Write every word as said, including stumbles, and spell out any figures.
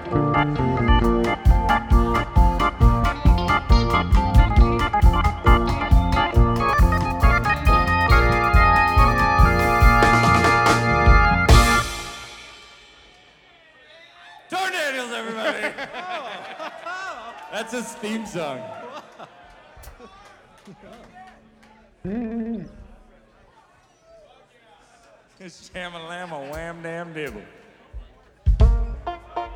Tornadoes, everybody! That's his theme song. It's Shama Lama Wham Dam Dibble.